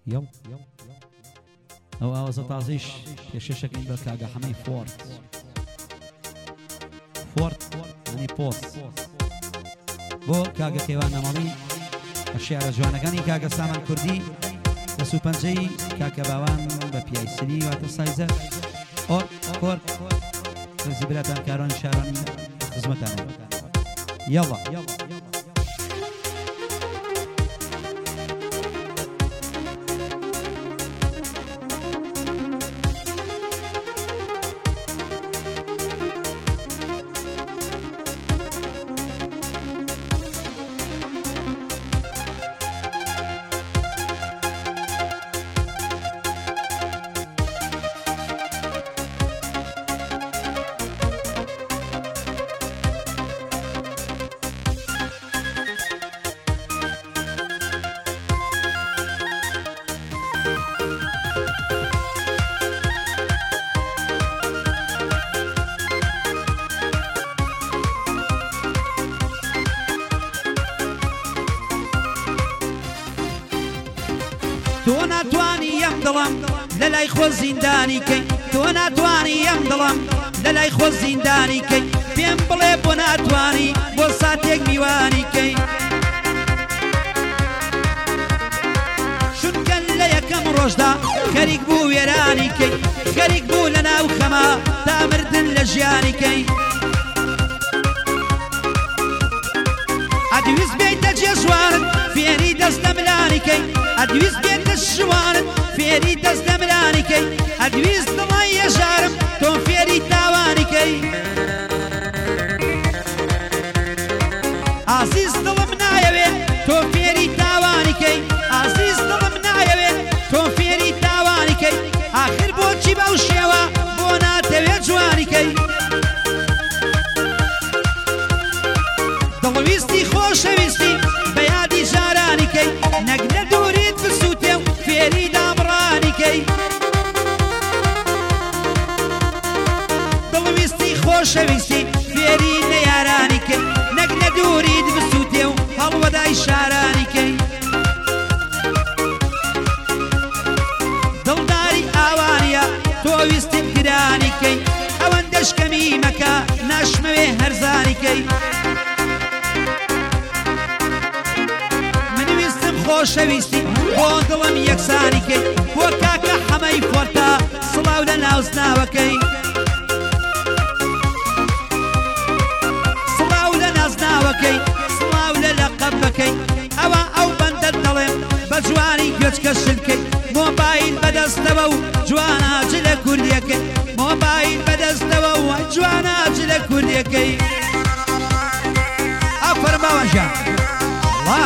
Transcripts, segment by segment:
يلا ئەو ئاوازە تازەیش پێشێشەکەین بە کاگە حەمەی فۆرت ینی پۆست بۆ کاگە کەیوان نەمەڵی بە شێعرە جوانەکانی کاگە سامان کوردی لە سوپەنجەی کاکە باوان بە پیایسنی واتە سایزە ئۆر کۆرد ڕێزی براتان کارانی شارانی خزمەتانە یەڵا تۆ ناتوانی ئەم دڵم لە لای خۆ زیندانی کەی تۆ ناتوانی ئەم دڵم لە لای خۆ زیندانی کەی پێم بڵێ بۆ ناتوانی بۆ ساتێک میوانی کەی چونکە لە یەکەم ڕۆژدا خەریک بوو وێرانی کەی خەریک بوو لە ناو خەما تا مردن لە ژیانی کەی ئەدویست بێیتە جێژوانت فێری دەست لە ملانی کەی ئەدویست بێتە شوانت فێری دەست لە ملانی کەی ئەدویست دڵی ێژارم تۆ فێری تاوانی کەی ئازیز دڵم نایەوێ تۆ فێری تاوانی کەی ئازیز دڵم نایەوێ تۆ فێری تاوانی کەی ئاخر بۆچی بەو شێوە بۆ ناتەوێت جوانی کەی دڵویستی خۆشەویستی بە یادی ژارانی کەی نەک لە دووریت بسووتێ و فێری دابڕانی کەی دڵویستی خۆشەویستی فێری نەیارانی کەی نەک لە دووریت بسووتێ و هەڵوەدای شارانی کەی دڵداری ئاوانیە تۆ ویستت گرانی کەی ئەوەندەش کەمی مەکە ناشمەوێ هەرزانی کەی خۆشەویستی بۆ دڵم یەکسانی کەی بۆ کاکە حەمەی فۆرتە سڵاو لە ناوزناوەکەی سڵاو لە نازناوەکەی سڵاو لە لەقەبەکەی ئەوە ئەو بەندەت دەڵێم بە جوانی گوێچکە شلکەی مۆبایل بەدەستەوە و جواناج لە کوردیەکەی مۆبایل بەدەستەوە و جواناج لە کوردیەکەی ئەفەرماوە ژیان الله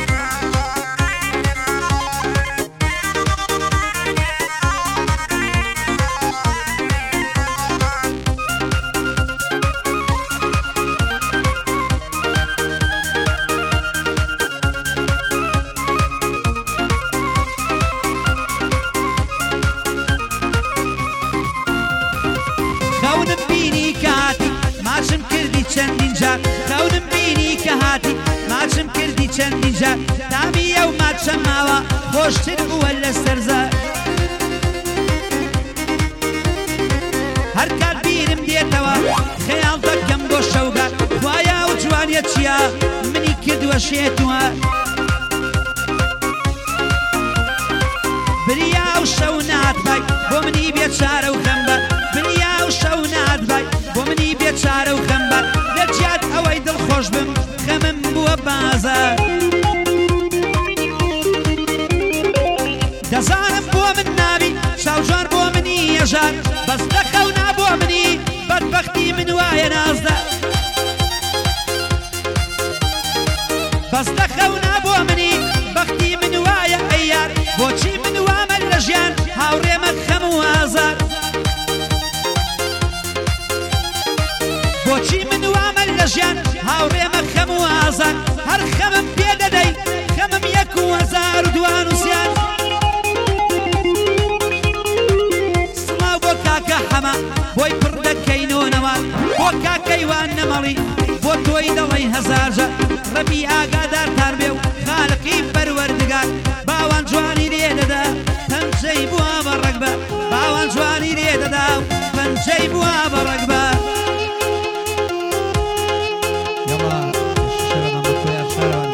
خەونم بینی کە هاتی ماچم کردی چەندین جار خەونم بینی کە هاتی ماچم کردی چەندین جار تامی ئەو ماچە ماوە خۆشتر بووە لە سەرزار هەر کات بیرم دێتەوە خەیاڵ دەکەم بۆ شەوگار خوایە و جوانیە چییە منی کردووە شێتوە بریا و شەو ناتبای بۆ منی بێچارە و خەمبەر بریا و شەو ناتبای بۆ منی بێچارە و خەمبەر لە جیات ئەوەی دڵخۆش بم خەمم بووە بازار دەزانم بۆ من نابی چاوجوان بۆ منی هێژار بەس دەخەونا بۆ منی بەدبەختی من وایە نازدار بەس دەخەونا بۆ منی بەختی من وایە ئەیار بۆچی من وامە لە ژیان هاوڕێمە خەم و ئازار بۆچی من وامە لە ژیان هاوڕێمە خەم و ئازار هەر خەمم پێ دەدەی خەمم 1200 سڵاو بۆ کاکە حەمە بۆی پڕ دەکەینۆنەوە بۆ کاکەیوان نەمەڵی بۆ تۆی دەڵی هەزارجە ڕەبی ئاگادارتان بێ و خالقی پەروەردگار باوان جوانی لێ دەدا پەنجەی بووە بە ڕەگبار یاڵا شەوە بەمە خۆیان شارەوەن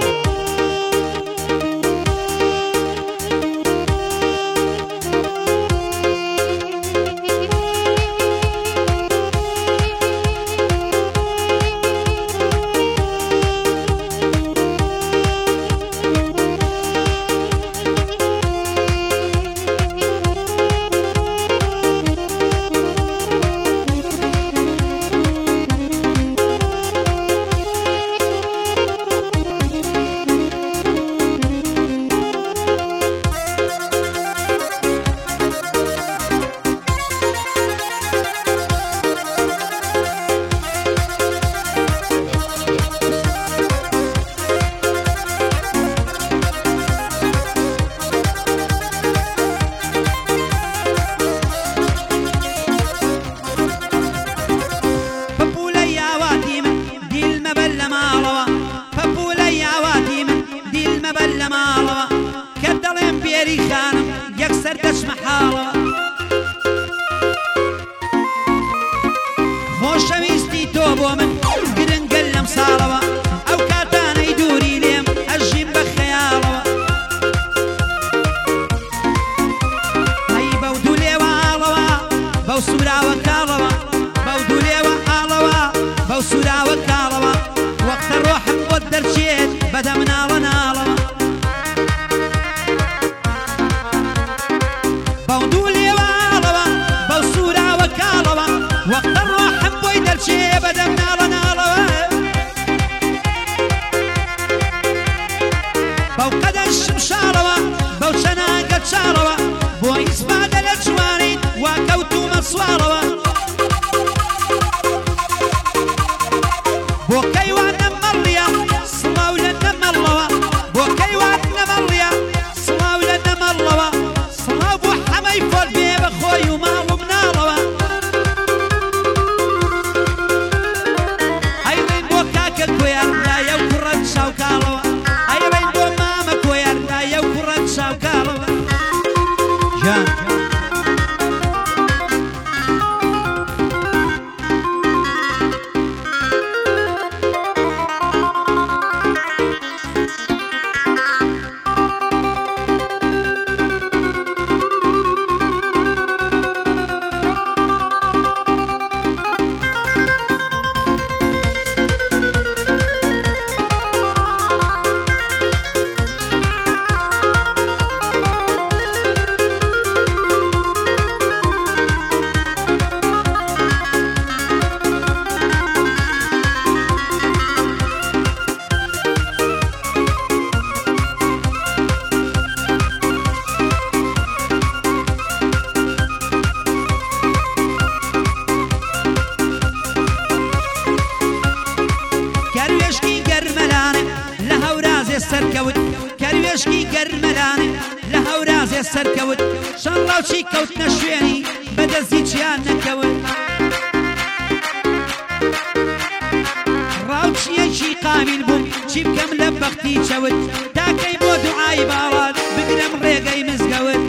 خۆشەویستی تۆ بۆ من گرنگە لەم ساڵەوە ئەو کاتانەی دووری لێم ئەژیم بە خەیاڵەوە ئەی بەو دوو لێوە ئاڵەوە بەو سوراوە کاڵەوە بەو دوو لێوە ئاڵەوە بەو سوراوە کاڵەوە وەختە ڕۆحم بۆت دەرچێت بەدە مناڵە ناڵەوە بەو دوو لێوە ئاڵەوە بەو سوراوە کاڵەوە وەختە ڕۆحم بۆی دەرچێ بەدە مناڵە ناڵەوە بەو قەدە شمشاڵەوە بەو چەناگە چاڵەوە بۆ ئیسپادە لە جوانی وا کەوتومە سواڵەوە بۆ کەیوان نەمەڵیە سڵاو لە نەمەڵەوە بۆ کەیوان نەمەڵیە سڵاو لە نەمەڵەوە سڵاو بۆ حەمەی فۆر بێ بە خۆی و ماڵ و مناڵەوە ئەیڕێن بۆ کاکە کۆیاردایە و کوڕە چاوکاڵەوە ئەیڕێن بۆ مامە کۆیاردایە و کوڕە چاوکاڵەوە جان سەرکەوت کەروێشکی گەرمەلانێ لە هەورازێ سەرکەوت شەڕ ڕاوچی کەوتنە شوێنی بەدەستی چیان نەکەوت ڕاوچیەکی قامیل بووم چی بکەم لە بەختی چەوت تاکەی بۆ دوعای باڵات بگرم ڕێگەی مزگەوت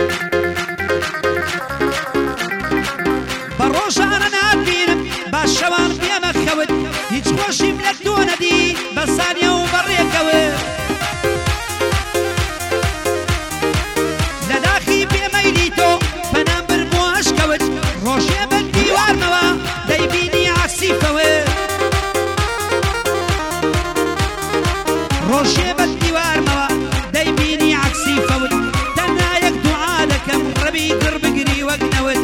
بە ڕۆژانە ناتبینم با شەوان پێمە خەوت هیچ خۆشیم لە تۆ نەدی بە سانیە و بەڕێکەوت لە داخی پێمەیلی تۆ پەنام برمۆ ئەشکەوت ڕۆژێ بە دیوارمەوە دەیبینی عەکسیفەوت ڕۆژێ بە دیوارمەوە دەیبینی عەکسیفەوت تەنها یەک دوعا دەکەم ڕەبی گڕ بگری وەک نەوت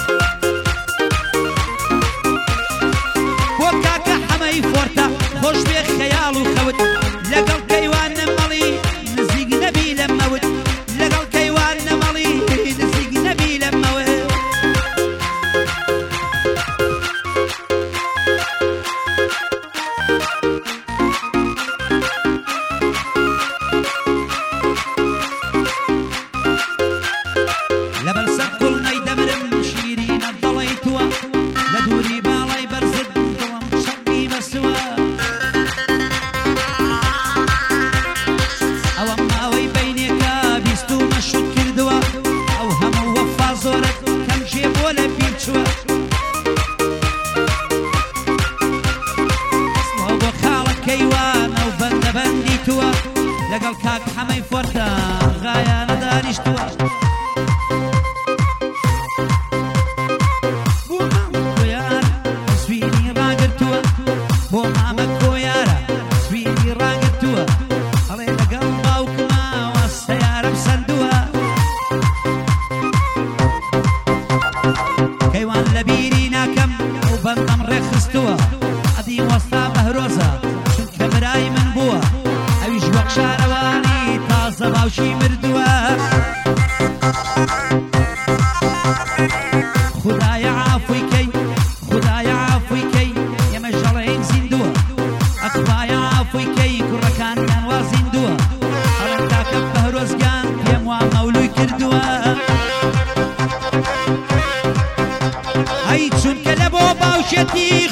بۆ کاکە حەمەی فۆرتە خۆش بێ خەیاڵ و خەوت لەگەڵ کەیوان نەمەڵی نزیک نەبی لەمەوت لەگەڵ کەیوان نەمەڵی نزیک نەبی لەمەوت خدایە عافوی کەی خدایە عافوی کەی ئێمە ژەڵەیەک زیندووە ئەخوایە عافوی کەی کوڕەکانیان وا زیندووە هەڵێن تاکە بەهرۆزگان پێم وا مەولوی کردووە ئەی چونکە لە بۆ باوشێتی